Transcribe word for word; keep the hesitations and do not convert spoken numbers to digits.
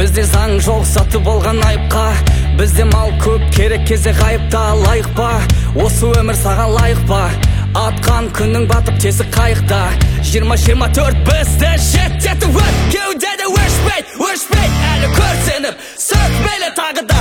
Бізде заң жоқ сатып алған айыпқа, бізде мал көп керек кезде ғайыпта. Лайық па осы өмір саған лайық па? Атқан күннің батып тесік қайықта. Жиырма жиырма төрт бізді жететін өрт, кеудеде өшпей, өшпей әлі көрсеніп, сөкпелі тағы да